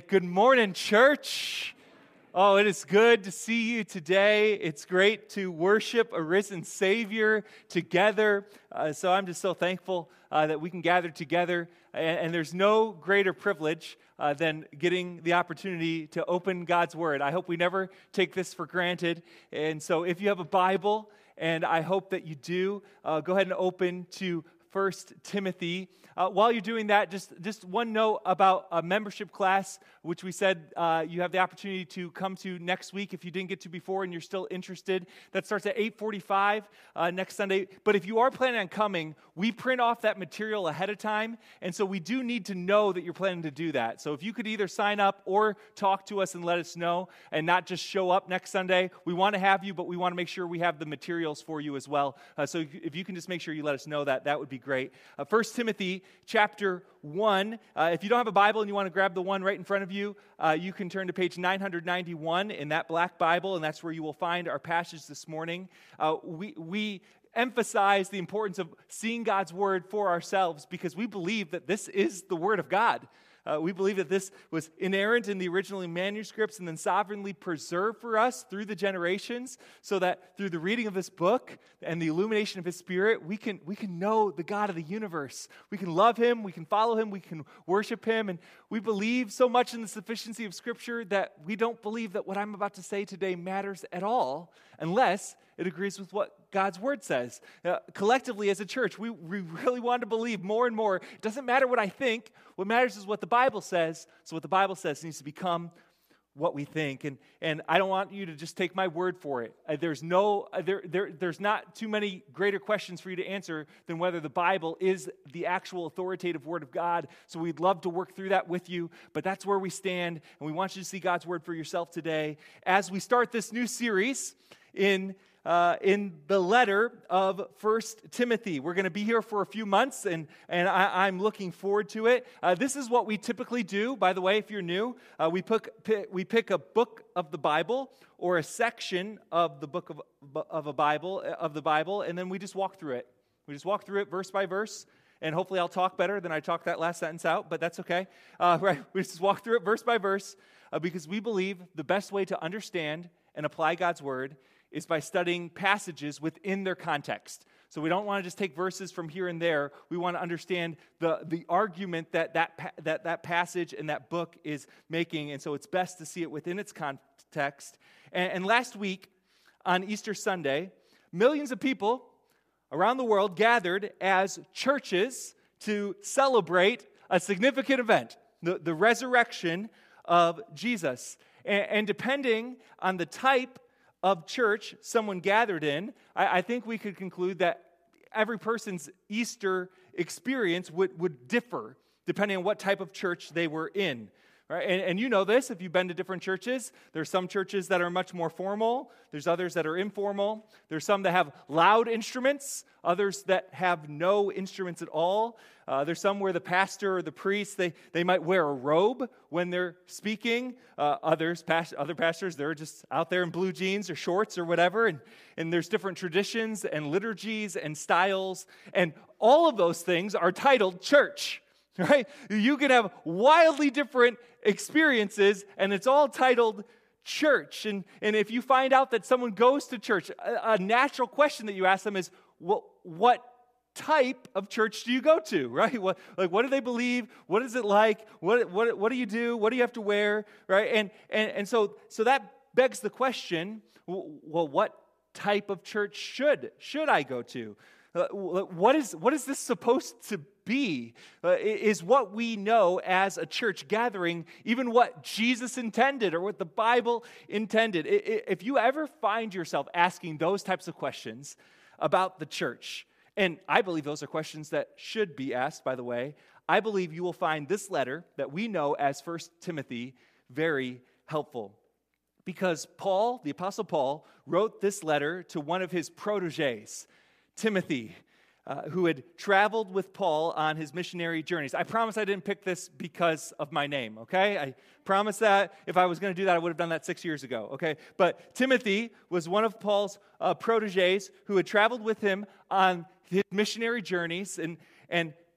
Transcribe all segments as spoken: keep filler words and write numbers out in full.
Good morning, church. Oh, it is good to see you today. It's great to worship a risen Savior together. Uh, so I'm just so thankful uh, that we can gather together. And, and there's no greater privilege uh, than getting the opportunity to open God's Word. I hope we never take this for granted. And so if you have a Bible, and I hope that you do, uh, go ahead and open to First Timothy. Uh, while you're doing that, just, just one note about a membership class, which we said uh, you have the opportunity to come to next week if you didn't get to before and you're still interested. That starts at eight forty-five uh, next Sunday. But if you are planning on coming, we print off that material ahead of time, and so we do need to know that you're planning to do that. So if you could either sign up or talk to us and let us know and not just show up next Sunday, we want to have you, but we want to make sure we have the materials for you as well. Uh, so if you can just make sure you let us know that, that would be great. Uh, First Timothy chapter one. Uh, if you don't have a Bible and you want to grab the one right in front of you, uh, you can turn to page nine ninety-one in that black Bible, and that's where you will find our passage this morning. Uh, we we emphasize the importance of seeing God's Word for ourselves because we believe that this is the Word of God. Uh, we believe that this was inerrant in the original manuscripts and then sovereignly preserved for us through the generations so that through the reading of this book and the illumination of His Spirit, we can, we can know the God of the universe. We can love Him, we can follow Him, we can worship Him, and we believe so much in the sufficiency of Scripture that we don't believe that what I'm about to say today matters at all unless it agrees with what God's Word says. Uh, collectively as a church, we, we really want to believe more and more. It doesn't matter what I think. What matters is what the Bible says. So what the Bible says needs to become what we think. And and I don't want you to just take my word for it. Uh, there's no uh, there there there's not too many greater questions for you to answer than whether the Bible is the actual authoritative Word of God. So we'd love to work through that with you, but that's where we stand, and we want you to see God's Word for yourself today as we start this new series in Uh, in the letter of First Timothy. We're going to be here for a few months, and, and I, I'm looking forward to it. Uh, this is what we typically do, by the way, if you're new. Uh, we, pick, pick, we pick a book of the Bible or a section of the book of, of a Bible, of the Bible, and then we just walk through it. We just walk through it verse by verse, and hopefully I'll talk better than I talked that last sentence out, but that's okay. Uh, right? We just walk through it verse by verse uh, because we believe the best way to understand and apply God's Word is by studying passages within their context. So we don't want to just take verses from here and there. We want to understand the, the argument that that, that that passage and that book is making, and so it's best to see it within its context. And, and last week, on Easter Sunday, millions of people around the world gathered as churches to celebrate a significant event, the, the resurrection of Jesus. And, and depending on the type of church someone gathered in, I, I think we could conclude that every person's Easter experience would, would differ depending on what type of church they were in. Right? And, and you know this if you've been to different churches. There's some churches that are much more formal. There's others that are informal. There's some that have loud instruments, others that have no instruments at all. Uh, there's some where the pastor or the priest, they, they might wear a robe when they're speaking. Uh, others, past, other pastors, they're just out there in blue jeans or shorts or whatever. And, and there's different traditions and liturgies and styles. And all of those things are titled church. Right? You can have wildly different experiences, and it's all titled church. And, and if you find out that someone goes to church, a, a natural question that you ask them is, well, what type of church do you go to? Right? What, like, what do they believe? What is it like? What, what, what do you do? What do you have to wear? Right? And, and, and so, so that begs the question, well, what type of church should, should I go to? Uh, what is, what is this supposed to be? Uh, is what we know as a church gathering even what Jesus intended or what the Bible intended? If you ever find yourself asking those types of questions about the church, and I believe those are questions that should be asked, by the way, I believe you will find this letter that we know as First Timothy very helpful. Because Paul, the Apostle Paul, wrote this letter to one of his protégés, Timothy, uh, who had traveled with Paul on his missionary journeys. I promise I didn't pick this because of my name, okay? I promise that if I was going to do that, I would have done that six years ago, okay? But Timothy was one of Paul's uh, protégés who had traveled with him on his missionary journeys, and, and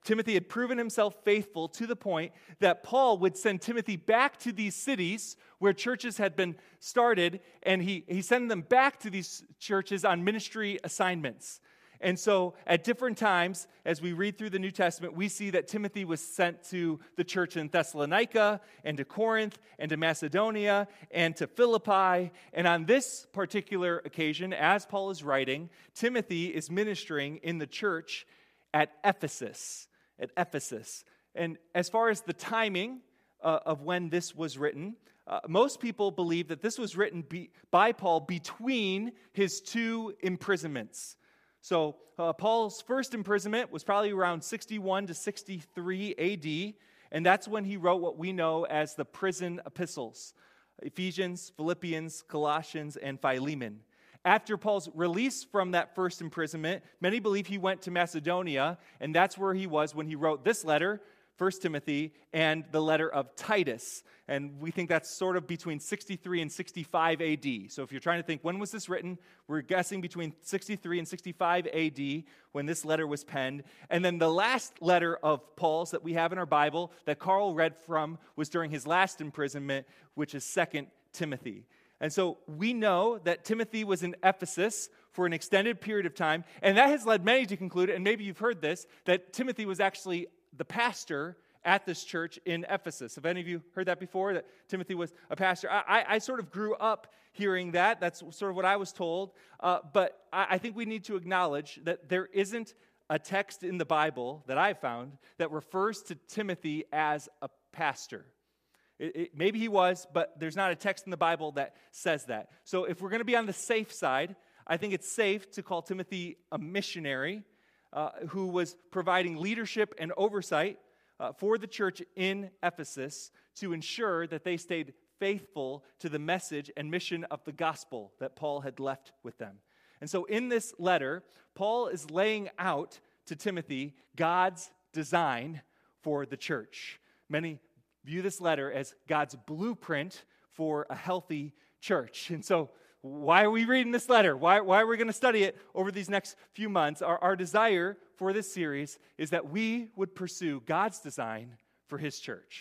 Timothy had proven himself faithful to the point that Paul would send Timothy back to these cities where churches had been started, and he, he sent them back to these churches on ministry assignments. And so at different times, as we read through the New Testament, we see that Timothy was sent to the church in Thessalonica, and to Corinth, and to Macedonia, and to Philippi. And on this particular occasion, as Paul is writing, Timothy is ministering in the church at Ephesus. At Ephesus. And as far as the timing uh, of when this was written, uh, most people believe that this was written be, by Paul between his two imprisonments. So uh, Paul's first imprisonment was probably around sixty-one to sixty-three A D, and that's when he wrote what we know as the prison epistles, Ephesians, Philippians, Colossians, and Philemon. After Paul's release from that first imprisonment, many believe he went to Macedonia, and that's where he was when he wrote this letter, First Timothy, and the letter of Titus. And we think that's sort of between sixty-three and sixty-five A D. So if you're trying to think, when was this written? We're guessing between sixty-three and sixty-five A D when this letter was penned. And then the last letter of Paul's that we have in our Bible that Carl read from was during his last imprisonment, which is Second Timothy. And so we know that Timothy was in Ephesus for an extended period of time, and that has led many to conclude, and maybe you've heard this, that Timothy was actually the pastor at this church in Ephesus. Have any of you heard that before, that Timothy was a pastor? I, I, I sort of grew up hearing that. That's sort of what I was told. Uh, but I, I think we need to acknowledge that there isn't a text in the Bible that I found that refers to Timothy as a pastor. It, it, maybe he was, but there's not a text in the Bible that says that. So if we're going to be on the safe side, I think it's safe to call Timothy a missionary uh, who was providing leadership and oversight uh, for the church in Ephesus to ensure that they stayed faithful to the message and mission of the gospel that Paul had left with them. And so in this letter, Paul is laying out to Timothy God's design for the church. Many view this letter as God's blueprint for a healthy church. And so why are we reading this letter? Why, why are we going to study it over these next few months? Our, our desire for this series is that we would pursue God's design for his church.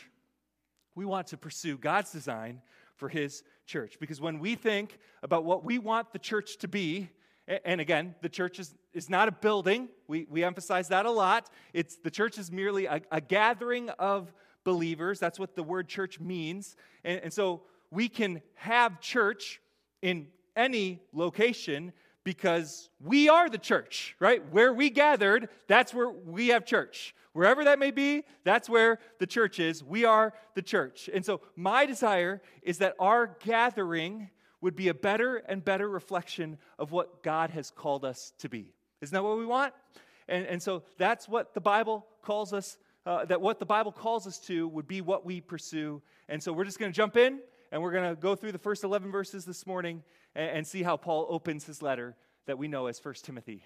We want to pursue God's design for his church. Because when we think about what we want the church to be, and again, the church is, is not a building. We, we emphasize that a lot. It's the church is merely a, a gathering of believers. That's what the word church means. And, and so we can have church in any location because we are the church, right? Where we gathered, that's where we have church. Wherever that may be, that's where the church is. We are the church. And so my desire is that our gathering would be a better and better reflection of what God has called us to be. Isn't that what we want? And, and so that's what the Bible calls us, uh, that what the Bible calls us to would be what we pursue. And so we're just going to jump in, and we're going to go through the first eleven verses this morning and, and see how Paul opens his letter that we know as First Timothy.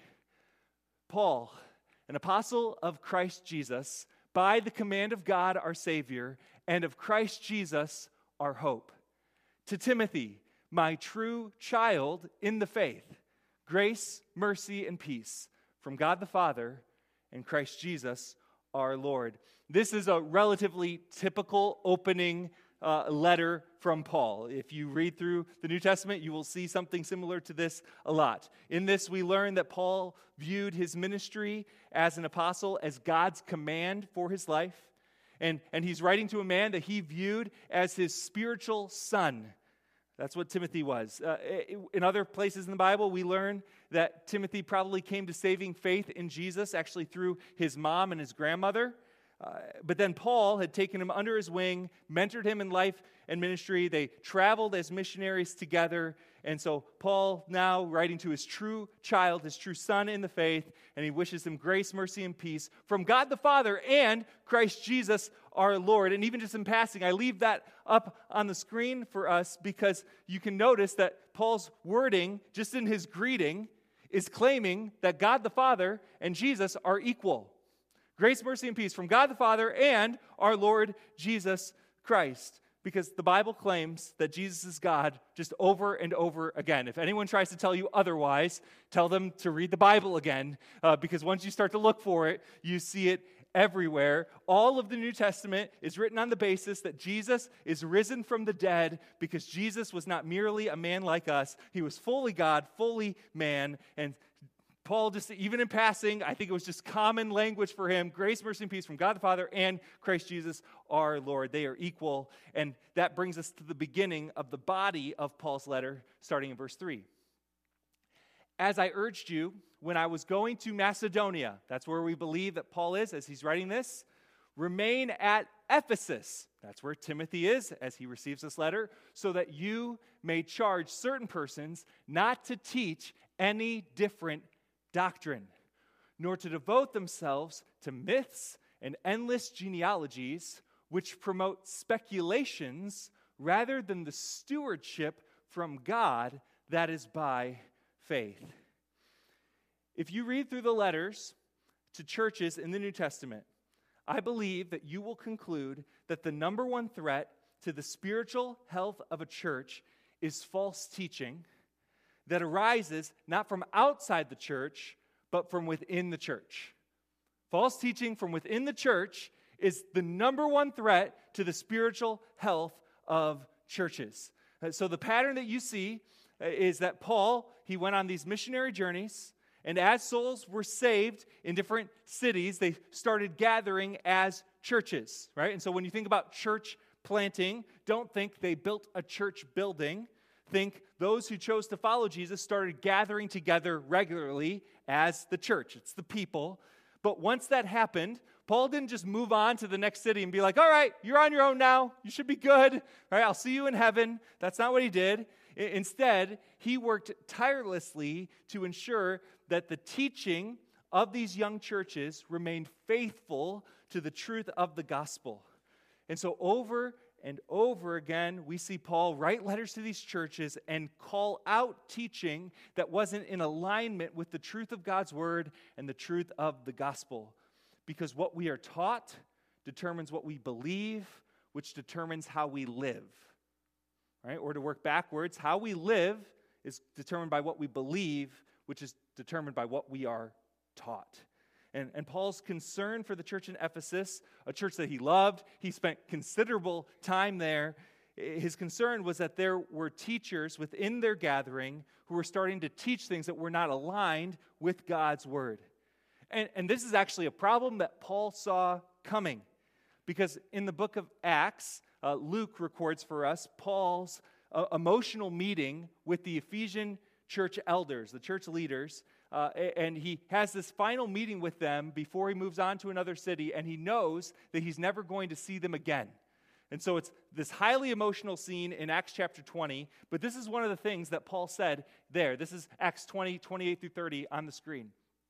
Paul, an apostle of Christ Jesus, by the command of God our Savior, and of Christ Jesus our hope. To Timothy, my true child in the faith, grace, mercy, and peace from God the Father and Christ Jesus our Lord. This is a relatively typical opening uh, letter from Paul. If you read through the New Testament, you will see something similar to this a lot. In this, we learn that Paul viewed his ministry as an apostle as God's command for his life. And, and he's writing to a man that he viewed as his spiritual son. That's what Timothy was. Uh, in other places in the Bible, we learn that Timothy probably came to saving faith in Jesus, actually through his mom and his grandmother. Uh, but then Paul had taken him under his wing, mentored him in life and ministry. They traveled as missionaries together. And so Paul now writing to his true child, his true son in the faith, and he wishes him grace, mercy, and peace from God the Father and Christ Jesus our Lord. And even just in passing, I leave that up on the screen for us because you can notice that Paul's wording, just in his greeting, is claiming that God the Father and Jesus are equal. Grace, mercy, and peace from God the Father and our Lord Jesus Christ. Because the Bible claims that Jesus is God just over and over again. If anyone tries to tell you otherwise, tell them to read the Bible again. Uh, because once you start to look for it, you see it everywhere. All of the New Testament is written on the basis that Jesus is risen from the dead because Jesus was not merely a man like us. He was fully God, fully man. And Paul, just even in passing, I think it was just common language for him. Grace, mercy, and peace from God the Father and Christ Jesus our Lord. They are equal. And that brings us to the beginning of the body of Paul's letter, starting in verse three. As I urged you when I was going to Macedonia, that's where we believe that Paul is as he's writing this, remain at Ephesus. That's where Timothy is as he receives this letter, so that you may charge certain persons not to teach any different doctrine, nor to devote themselves to myths and endless genealogies, which promote speculations rather than the stewardship from God that is by faith. If you read through the letters to churches in the New Testament, I believe that you will conclude that the number one threat to the spiritual health of a church is false teaching that arises not from outside the church, but from within the church. False teaching from within the church is the number one threat to the spiritual health of churches. So the pattern that you see is that Paul, he went on these missionary journeys, and as souls were saved in different cities, they started gathering as churches, right? And so when you think about church planting, don't think they built a church building. Think those who chose to follow Jesus started gathering together regularly as the church. It's the people. But once that happened, Paul didn't just move on to the next city and be like, all right, you're on your own now. You should be good. All right, I'll see you in heaven. That's not what he did. Instead, he worked tirelessly to ensure that the teaching of these young churches remained faithful to the truth of the gospel. And so over and over again, we see Paul write letters to these churches and call out teaching that wasn't in alignment with the truth of God's word and the truth of the gospel. Because what we are taught determines what we believe, which determines how we live. Right? Or to work backwards, how we live is determined by what we believe, which is determined by what we are taught. And, and Paul's concern for the church in Ephesus, a church that he loved, he spent considerable time there. His concern was that there were teachers within their gathering who were starting to teach things that were not aligned with God's word. And, and this is actually a problem that Paul saw coming. Because in the book of Acts, uh, Luke records for us Paul's uh, emotional meeting with the Ephesian church elders, the church leaders, uh, and he has this final meeting with them before he moves on to another city, and he knows that he's never going to see them again. And so it's this highly emotional scene in Acts chapter twenty, but this is one of the things that Paul said there. This is Acts twenty, twenty-eight through thirty on the screen.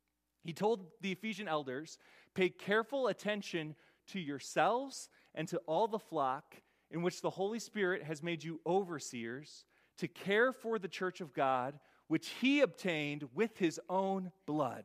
He told the Ephesian elders, pay careful attention to yourselves and to all the flock in which the Holy Spirit has made you overseers to care for the church of God, which he obtained with his own blood.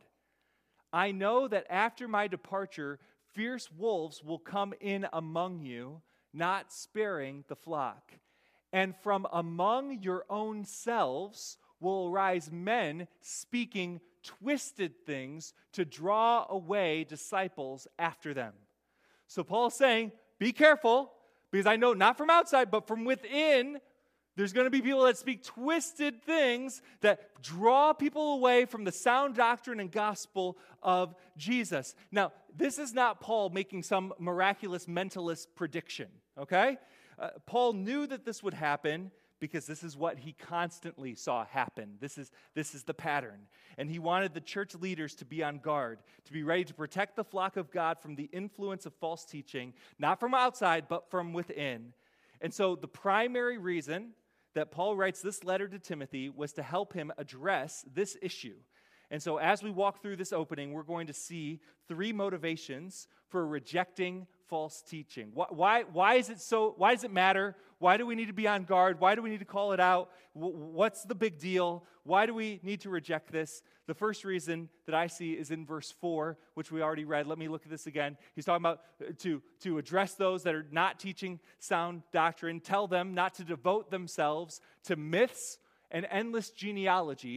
I know that after my departure, fierce wolves will come in among you, not sparing the flock. And from among your own selves will arise men speaking twisted things to draw away disciples after them. So Paul's saying, be careful, because I know not from outside, but from within, there's going to be people that speak twisted things that draw people away from the sound doctrine and gospel of Jesus. Now, this is not Paul making some miraculous mentalist prediction, okay? Uh, Paul knew that this would happen because this is what he constantly saw happen. This is, this is the pattern. And he wanted the church leaders to be on guard, to be ready to protect the flock of God from the influence of false teaching, not from outside, but from within. And so the primary reason that Paul writes this letter to Timothy was to help him address this issue. And so as we walk through this opening, we're going to see three motivations for rejecting false teaching. Why, why, why is it so, why does it matter? Why do we need to be on guard? Why do we need to call it out? What's the big deal? Why do we need to reject this? The first reason that I see is in verse four, which we already read. Let me look at this again. He's talking about to, to address those that are not teaching sound doctrine, tell them not to devote themselves to myths and endless genealogies,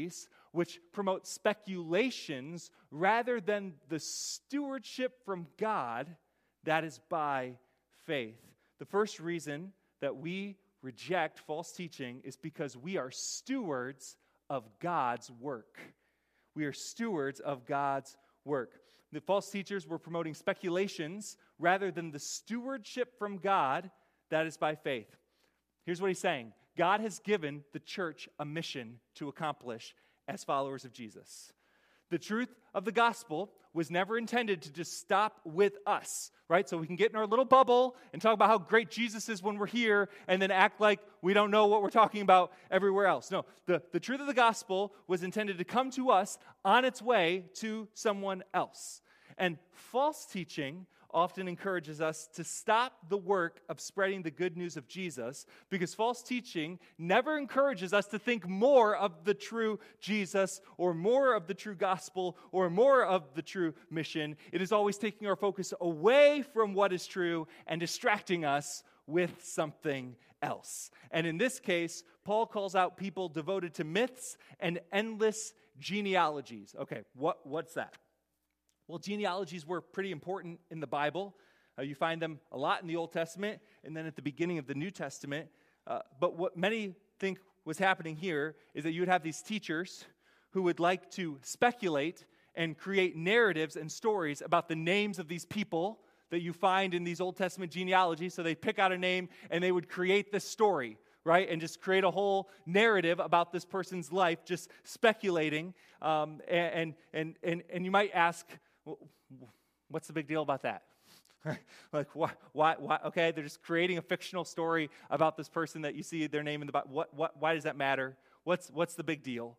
which promote speculations rather than the stewardship from God that is by faith. The first reason that we reject false teaching is because we are stewards of God's work. We are stewards of God's work. The false teachers were promoting speculations rather than the stewardship from God that is by faith. Here's what he's saying. God has given the church a mission to accomplish as followers of Jesus. The truth of the gospel was never intended to just stop with us, right? So we can get in our little bubble and talk about how great Jesus is when we're here and then act like we don't know what we're talking about everywhere else. No, the, the truth of the gospel was intended to come to us on its way to someone else. And false teaching often encourages us to stop the work of spreading the good news of Jesus, because false teaching never encourages us to think more of the true Jesus or more of the true gospel or more of the true mission. It is always taking our focus away from what is true and distracting us with something else. And in this case, Paul calls out people devoted to myths and endless genealogies. Okay, what, what's that? Well, genealogies were pretty important in the Bible. Uh, you find them a lot in the Old Testament and then at the beginning of the New Testament. Uh, but what many think was happening here is that you would have these teachers who would like to speculate and create narratives and stories about the names of these people that you find in these Old Testament genealogies. So they'd pick out a name and they would create this story, right? And just create a whole narrative about this person's life, just speculating. Um, and, and, and, and you might ask, well, what's the big deal about that? Like, why, why, why? Okay, they're just creating a fictional story about this person that you see their name in the Bible. What, what, why does that matter? What's, what's the big deal?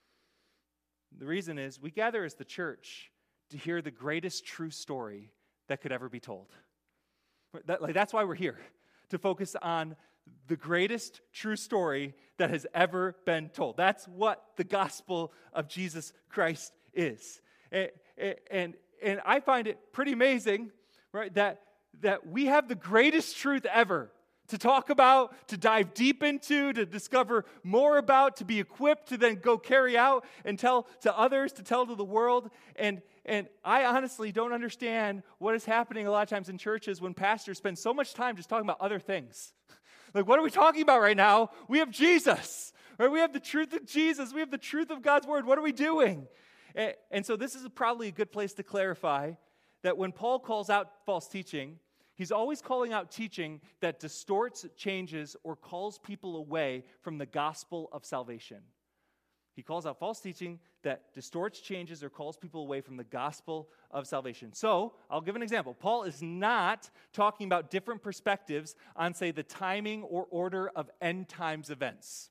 The reason is we gather as the church to hear the greatest true story that could ever be told. That, like, that's why we're here, to focus on the greatest true story that has ever been told. That's what the gospel of Jesus Christ is. And, and, and I find it pretty amazing, right, that, that we have the greatest truth ever to talk about, to dive deep into, to discover more about, to be equipped to then go carry out and tell to others, to tell to the world. And, and I honestly don't understand what is happening a lot of times in churches when pastors spend so much time just talking about other things. Like, what are we talking about right now? We have Jesus, right? We have the truth of Jesus. We have the truth of God's word. What are we doing? And, and so this is probably a good place to clarify that when Paul calls out false teaching, he's always calling out teaching that distorts, changes, or calls people away from the gospel of salvation. He calls out false teaching that distorts, changes, or calls people away from the gospel of salvation. So, I'll give an example. Paul is not talking about different perspectives on, say, the timing or order of end times events.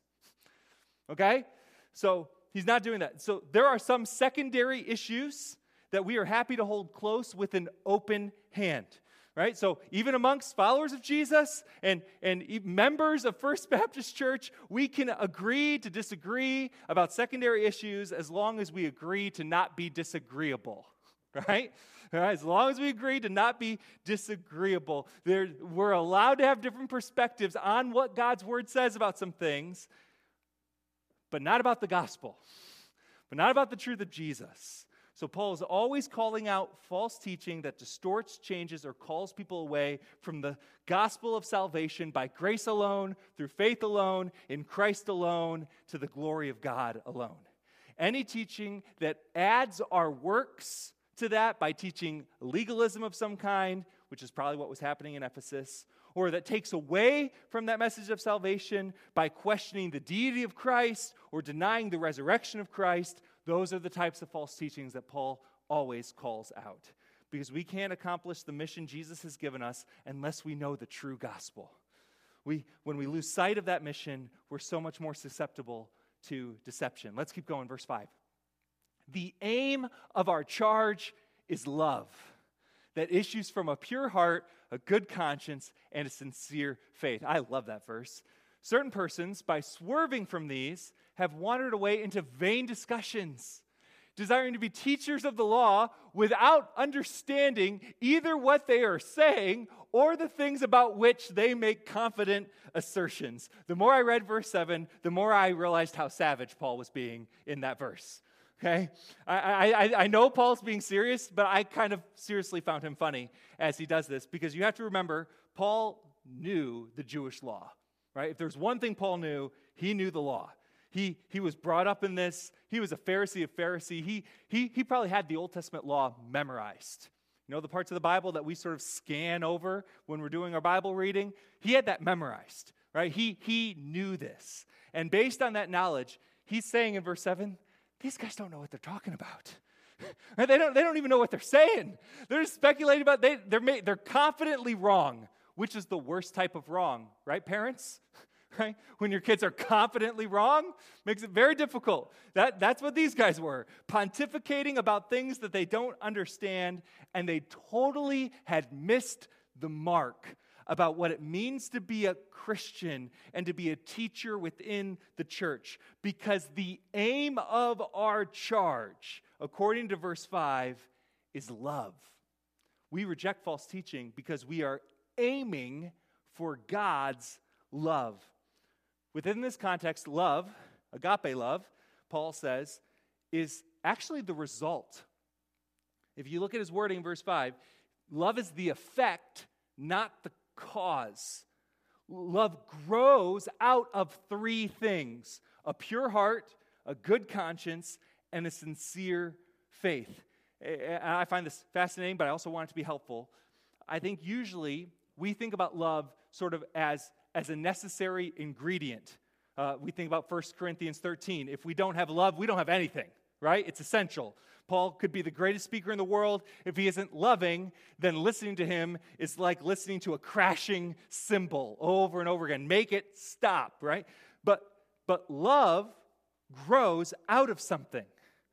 Okay? So, he's not doing that. So, there are some secondary issues that we are happy to hold close with an open hand. Right? So even amongst followers of Jesus and, and members of First Baptist Church, we can agree to disagree about secondary issues as long as we agree to not be disagreeable. Right? All right? As long as we agree to not be disagreeable. There, we're allowed to have different perspectives on what God's word says about some things, but not about the gospel, but not about the truth of Jesus. So Paul is always calling out false teaching that distorts, changes, or calls people away from the gospel of salvation by grace alone, through faith alone, in Christ alone, to the glory of God alone. Any teaching that adds our works to that by teaching legalism of some kind, which is probably what was happening in Ephesus, or that takes away from that message of salvation by questioning the deity of Christ or denying the resurrection of Christ, those are the types of false teachings that Paul always calls out. Because we can't accomplish the mission Jesus has given us unless we know the true gospel. We, when we lose sight of that mission, we're so much more susceptible to deception. Let's keep going, verse five. The aim of our charge is love that issues from a pure heart, a good conscience, and a sincere faith. I love that verse. Certain persons, by swerving from these, have wandered away into vain discussions, desiring to be teachers of the law without understanding either what they are saying or the things about which they make confident assertions. The more I read verse seven, the more I realized how savage Paul was being in that verse. Okay? I, I, I know Paul's being serious, but I kind of seriously found him funny as he does this, because you have to remember, Paul knew the Jewish law, right? If there's one thing Paul knew, he knew the law. He, he was brought up in this. He was a Pharisee of Pharisee. He, he, he probably had the Old Testament law memorized. You know, the parts of the Bible that we sort of scan over when we're doing our Bible reading? He had that memorized, right? He, he knew this. And based on that knowledge, he's saying in verse seven, these guys don't know what they're talking about. they, don't, they don't even know what they're saying. They're just speculating about, they, they're, made, they're confidently wrong, which is the worst type of wrong, right, parents? Right? When your kids are confidently wrong, makes it very difficult. That, that's what these guys were, pontificating about things that they don't understand, and they totally had missed the mark about what it means to be a Christian and to be a teacher within the church. Because the aim of our charge, according to verse five, is love. We reject false teaching because we are aiming for God's love. Within this context, love, agape love, Paul says, is actually the result. If you look at his wording in verse five, love is the effect, not the cause. Love grows out of three things: a pure heart, a good conscience, and a sincere faith. I find this fascinating, but I also want it to be helpful. I think usually we think about love sort of as as a necessary ingredient. Uh, we think about First Corinthians thirteen. If we don't have love, we don't have anything, right? It's essential. Paul could be the greatest speaker in the world. If he isn't loving, then listening to him is like listening to a crashing cymbal over and over again. Make it stop, right? But, but love grows out of something.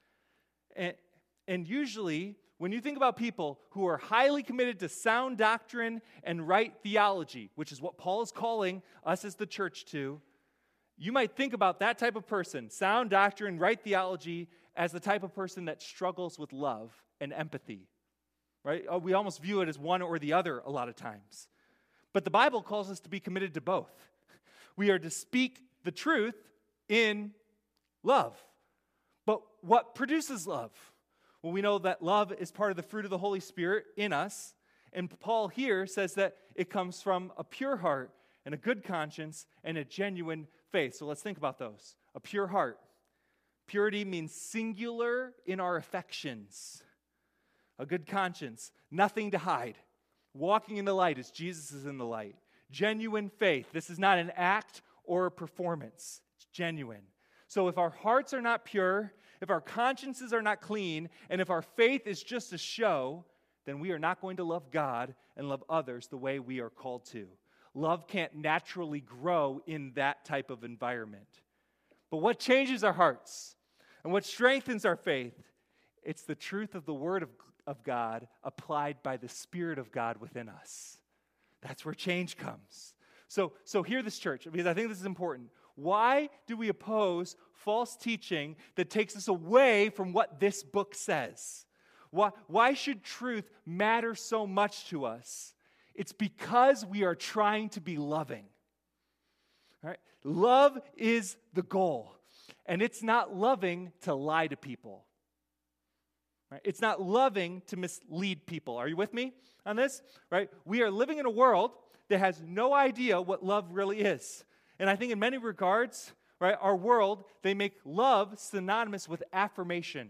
And, and usually, when you think about people who are highly committed to sound doctrine and right theology, which is what Paul is calling us as the church to, you might think about that type of person, sound doctrine, right theology, as the type of person that struggles with love and empathy, right? We almost view it as one or the other a lot of times. But the Bible calls us to be committed to both. We are to speak the truth in love. But what produces love? Well, we know that love is part of the fruit of the Holy Spirit in us. And Paul here says that it comes from a pure heart and a good conscience and a genuine faith. So let's think about those. A pure heart. Purity means singular in our affections. A good conscience, nothing to hide. Walking in the light as Jesus is in the light. Genuine faith. This is not an act or a performance. It's genuine. So if our hearts are not pure, if our consciences are not clean, and if our faith is just a show, then we are not going to love God and love others the way we are called to. Love can't naturally grow in that type of environment. But what changes our hearts and what strengthens our faith? It's the truth of the Word of, of God applied by the Spirit of God within us. That's where change comes. So, so hear this, church, because I think this is important. Why do we oppose false teaching that takes us away from what this book says? Why, why should truth matter so much to us? It's because we are trying to be loving. All right? Love is the goal. And it's not loving to lie to people. Right? It's not loving to mislead people. Are you with me on this? Right? We are living in a world that has no idea what love really is. And I think in many regards, right, our world, they make love synonymous with affirmation.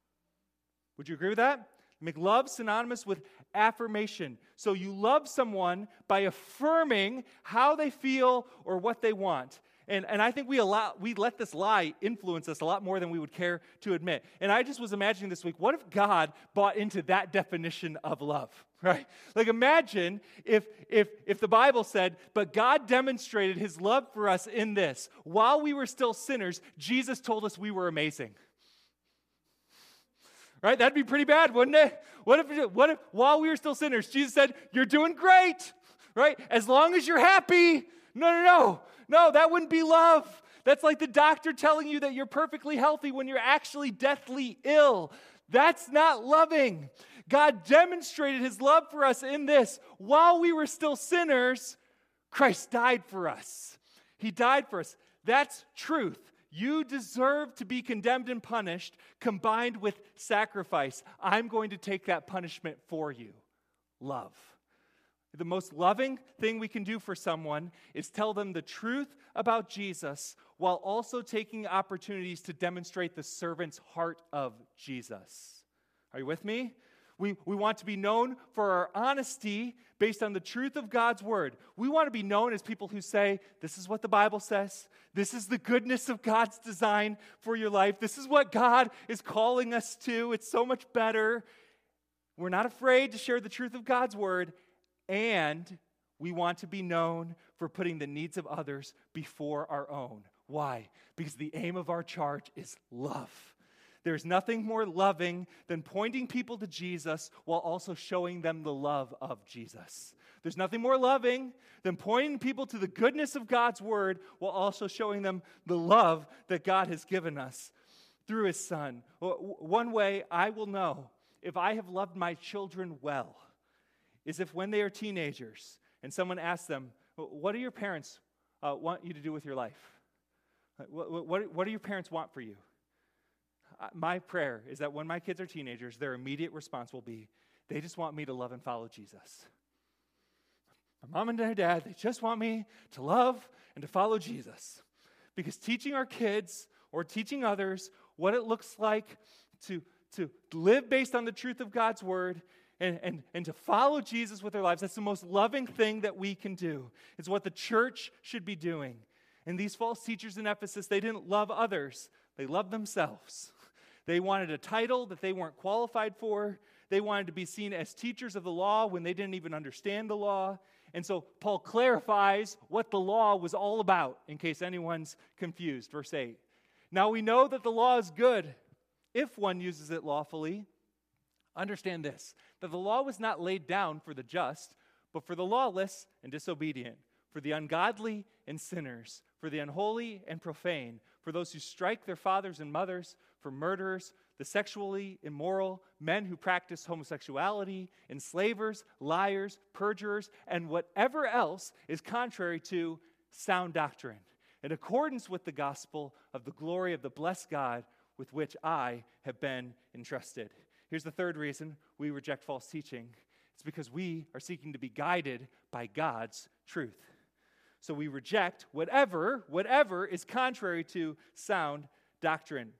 Would you agree with that? Make love synonymous with affirmation. So you love someone by affirming how they feel or what they want. And, and I think we allow we let this lie influence us a lot more than we would care to admit. And I just was imagining this week, what if God bought into that definition of love, right? Like imagine if if if the Bible said, but God demonstrated his love for us in this. While we were still sinners, Jesus told us we were amazing. Right? That'd be pretty bad, wouldn't it? What if, what if while we were still sinners, Jesus said, you're doing great, right? As long as you're happy. No, no, no. No, that wouldn't be love. That's like the doctor telling you that you're perfectly healthy when you're actually deathly ill. That's not loving. God demonstrated his love for us in this. While we were still sinners, Christ died for us. He died for us. That's truth. You deserve to be condemned and punished, combined with sacrifice. I'm going to take that punishment for you. Love. The most loving thing we can do for someone is tell them the truth about Jesus while also taking opportunities to demonstrate the servant's heart of Jesus. Are you with me? We, we want to be known for our honesty based on the truth of God's word. We want to be known as people who say, this is what the Bible says. This is the goodness of God's design for your life. This is what God is calling us to. It's so much better. We're not afraid to share the truth of God's word, and we want to be known for putting the needs of others before our own. Why? Because the aim of our charge is love. There's nothing more loving than pointing people to Jesus while also showing them the love of Jesus. There's nothing more loving than pointing people to the goodness of God's word while also showing them the love that God has given us through his Son. One way I will know if I have loved my children well is if when they are teenagers and someone asks them, what do your parents uh, want you to do with your life? What, what, what do your parents want for you? My prayer is that when my kids are teenagers, their immediate response will be, they just want me to love and follow Jesus. My mom and their dad, they just want me to love and to follow Jesus. Because teaching our kids or teaching others what it looks like to, to live based on the truth of God's word and, and, and to follow Jesus with their lives, that's the most loving thing that we can do. It's what the church should be doing. And these false teachers in Ephesus, they didn't love others. They loved themselves. They wanted a title that they weren't qualified for. They wanted to be seen as teachers of the law when they didn't even understand the law. And so Paul clarifies what the law was all about, in case anyone's confused. Verse eight. Now we know that the law is good if one uses it lawfully. Understand this, that the law was not laid down for the just, but for the lawless and disobedient, for the ungodly and sinners, for the unholy and profane, for those who strike their fathers and mothers, for murderers, the sexually immoral, men who practice homosexuality, enslavers, liars, perjurers, and whatever else is contrary to sound doctrine, in accordance with the gospel of the glory of the blessed God with which I have been entrusted. Here's the third reason we reject false teaching. It's because we are seeking to be guided by God's truth. So we reject whatever, whatever is contrary to sound doctrine.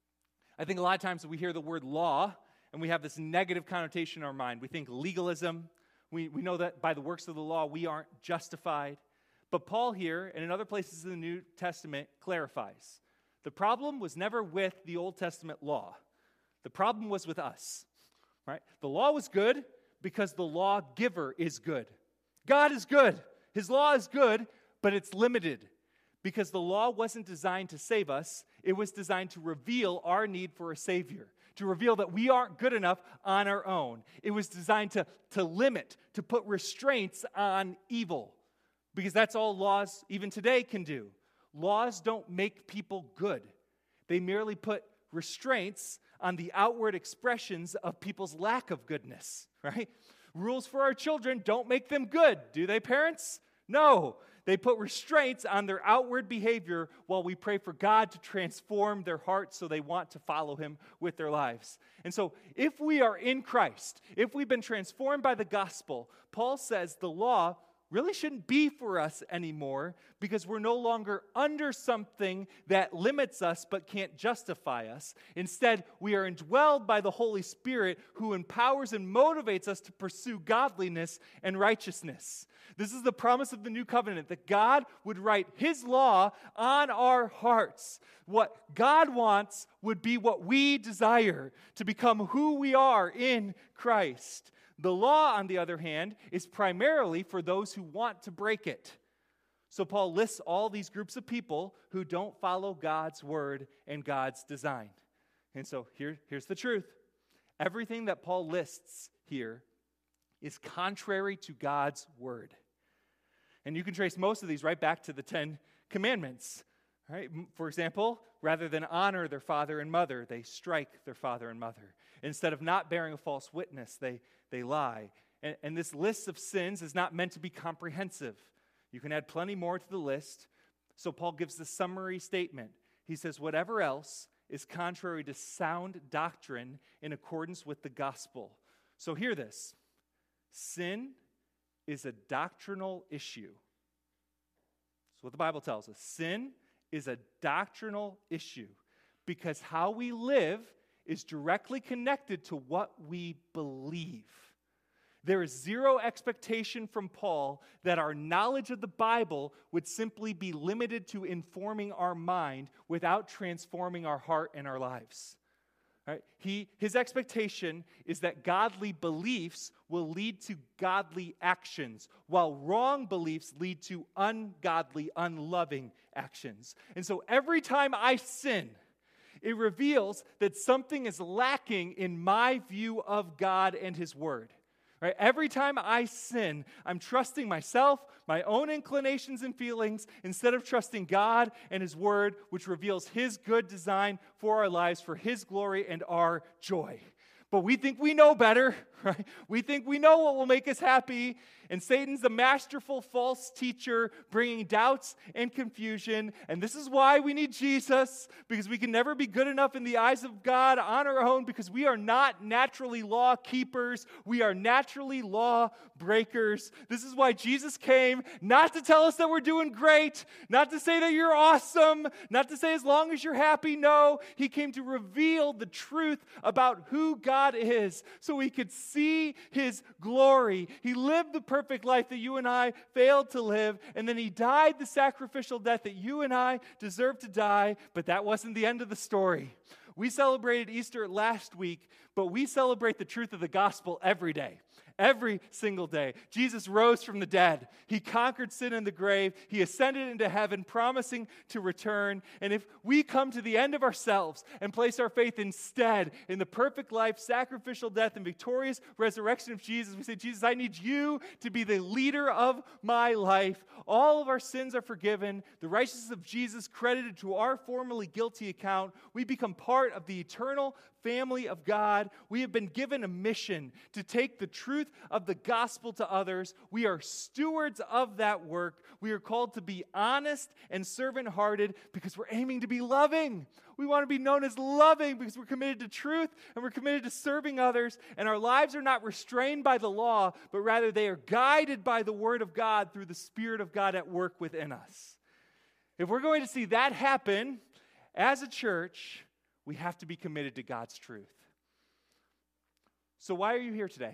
I think a lot of times we hear the word law, and we have this negative connotation in our mind. We think legalism. We, we know that by the works of the law, we aren't justified. But Paul here, and in other places in the New Testament, clarifies. The problem was never with the Old Testament law. The problem was with us. Right? The law was good because the lawgiver is good. God is good. His law is good, but it's limited because the law wasn't designed to save us. It was designed to reveal our need for a Savior, to reveal that we aren't good enough on our own. It was designed to, to limit, to put restraints on evil, because that's all laws even today can do. Laws don't make people good. They merely put restraints on the outward expressions of people's lack of goodness, right? Rules for our children don't make them good, do they, parents? No. They put restraints on their outward behavior while we pray for God to transform their hearts so they want to follow him with their lives. And so if we are in Christ, if we've been transformed by the gospel, Paul says the law really shouldn't be for us anymore because we're no longer under something that limits us but can't justify us. Instead, we are indwelled by the Holy Spirit who empowers and motivates us to pursue godliness and righteousness. This is the promise of the new covenant, that God would write his law on our hearts. What God wants would be what we desire, to become who we are in Christ. The law, on the other hand, is primarily for those who want to break it. So Paul lists all these groups of people who don't follow God's word and God's design. And so here, here's the truth. Everything that Paul lists here is contrary to God's word. And you can trace most of these right back to the Ten Commandments. Right? For example, rather than honor their father and mother, they strike their father and mother. Instead of not bearing a false witness, they, they lie. And, and this list of sins is not meant to be comprehensive. You can add plenty more to the list. So Paul gives the summary statement. He says, whatever else is contrary to sound doctrine in accordance with the gospel. So hear this. Sin is a doctrinal issue. That's what the Bible tells us. Sin is a doctrinal issue because how we live is directly connected to what we believe. There is zero expectation from Paul that our knowledge of the Bible would simply be limited to informing our mind without transforming our heart and our lives. Right? He, his expectation is that godly beliefs will lead to godly actions, while wrong beliefs lead to ungodly, unloving actions. And so every time I sin, it reveals that something is lacking in my view of God and His Word. Right? Every time I sin, I'm trusting myself, my own inclinations and feelings, instead of trusting God and His Word, which reveals His good design for our lives, for His glory and our joy. But we think we know better, right? We think we know what will make us happy. And Satan's the masterful false teacher bringing doubts and confusion. And this is why we need Jesus, because we can never be good enough in the eyes of God on our own, because we are not naturally law keepers. We are naturally law breakers. This is why Jesus came, not to tell us that we're doing great, not to say that you're awesome, not to say as long as you're happy. No, He came to reveal the truth about who God is so we could see His glory. He lived the perfect life that you and I failed to live, and then He died the sacrificial death that you and I deserve to die, but that wasn't the end of the story. We celebrated Easter last week, but we celebrate the truth of the gospel every day. Every single day. Jesus rose from the dead. He conquered sin and the grave. He ascended into heaven, promising to return. And if we come to the end of ourselves and place our faith instead in the perfect life, sacrificial death, and victorious resurrection of Jesus, we say, Jesus, I need you to be the leader of my life. All of our sins are forgiven. The righteousness of Jesus credited to our formerly guilty account. We become part of the eternal family of God. We have been given a mission to take the truth of the gospel to others. We are stewards of that work. We are called to be honest and servant-hearted because we're aiming to be loving. We want to be known as loving because we're committed to truth and we're committed to serving others. And our lives are not restrained by the law, but rather they are guided by the Word of God through the Spirit of God at work within us. If we're going to see that happen as a church, we have to be committed to God's truth. So why are you here today?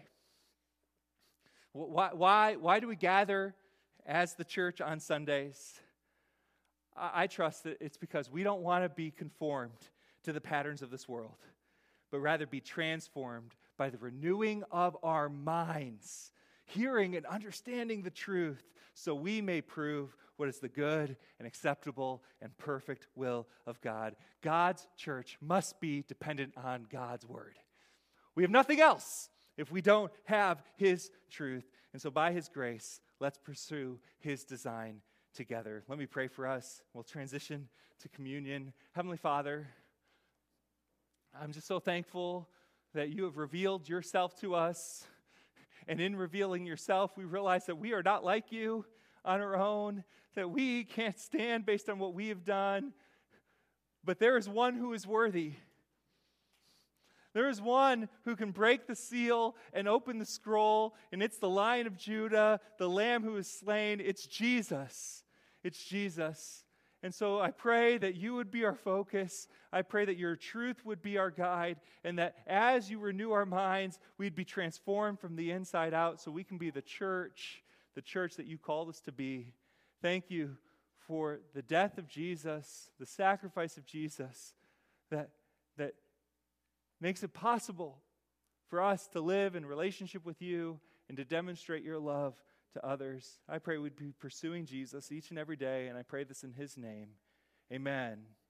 Why, why, why do we gather as the church on Sundays? I, I trust that it's because we don't want to be conformed to the patterns of this world, but rather be transformed by the renewing of our minds, hearing and understanding the truth, so we may prove what is the good and acceptable and perfect will of God. God's church must be dependent on God's word. We have nothing else if we don't have His truth. And so by His grace, let's pursue His design together. Let me pray for us. We'll transition to communion. Heavenly Father, I'm just so thankful that you have revealed yourself to us. And in revealing yourself, we realize that we are not like you on our own, that we can't stand based on what we have done. But there is one who is worthy. There is one who can break the seal and open the scroll, and it's the Lion of Judah, the Lamb who is slain. It's Jesus. It's Jesus. And so I pray that you would be our focus. I pray that your truth would be our guide, and that as you renew our minds, we'd be transformed from the inside out so we can be the church, the church that you called us to be. Thank you for the death of Jesus, the sacrifice of Jesus, that that makes it possible for us to live in relationship with you and to demonstrate your love to others. I pray we'd be pursuing Jesus each and every day, and I pray this in His name. Amen.